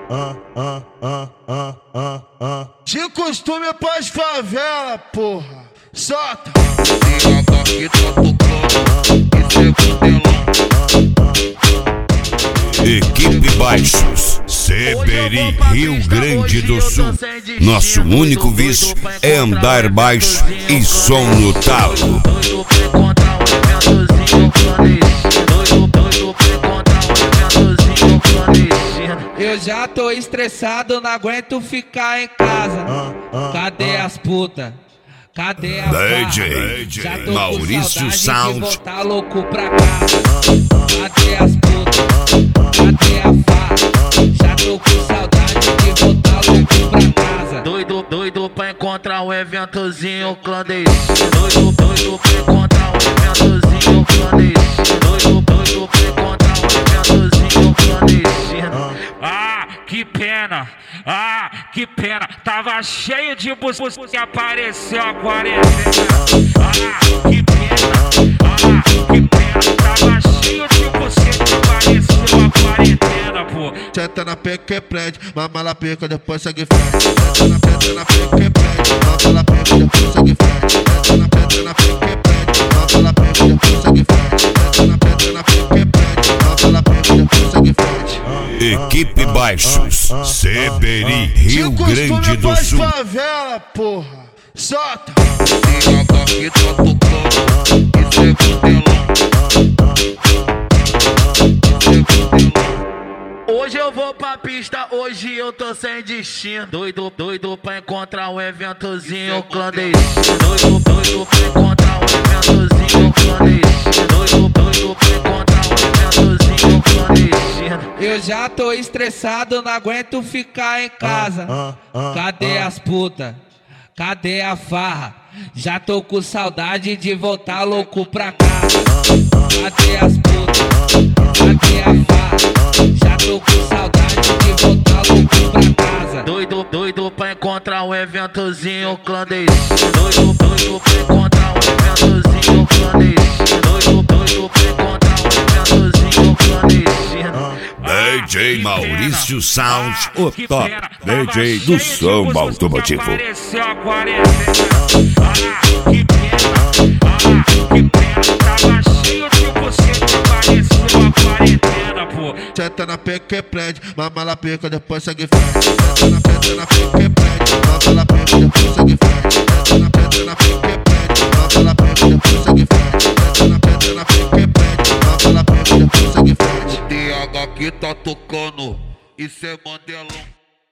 De costume pras favela, porra. Solta. Equipe Baixos, Seberi, Rio Grande do Sul. Nosso único vício é andar baixo e som no talo. Eu já tô estressado, não aguento ficar em casa. Cadê as putas? Cadê a DJ já tô Maurício com Sound. de voltar louco pra casa. Cadê as putas? Cadê a farra? Já tô com saudade de voltar louco pra casa. Doido pra encontrar um eventozinho clandestino. Doido pra encontrar um eventozinho clandestino. Doido pra encontrar um eventozinho clandestino. Que pena, tava cheio de bus que apareceu a quarentena. Que pena, tava cheio de você que apareceu a quarentena, pô. Senta na peca que prende, mama na peca, depois segue frente. Senta na peca que prende, mama na peca, depois segue frente. Senta na peca que prende, mama na peca, depois segue frente. Senta na peca que prende, mama na peca, depois segue frente. Equipe Baixos, Seberi, Rio Grande do Sul. De favela, porra. Solta. Hoje eu vou pra pista, hoje eu tô sem destino. Doido pra encontrar um eventozinho clandestino. Doido pra encontrar um eventozinho clandestino. Doido pra encontrar um eventozinho clandestino. Eu já tô estressado, não aguento ficar em casa. Cadê as putas? Cadê a farra? Já tô com saudade de voltar louco pra casa. Cadê as putas? Cadê a farra? Já tô com saudade de voltar louco pra casa. Doido pra encontrar um eventozinho clandestino. Doido pra encontrar um eventozinho clandestino. Doido pra encontrar um eventozinho clandestino. DJ Maurício Sound, o top DJ do som automotivo. Apareceu a quarentena. Que pena, tava cheio de você que apareceu a quarentena, pô. Senta na peca que prende, mama na peca, depois segue frente. Senta na peca que prende, mama na peca, depois segue frente. Senta na peca que prende, mama na peca, depois segue frente. Senta na peca que prende, mama na peca, depois segue frente. O DH que tá tocando, isso é Mandelão.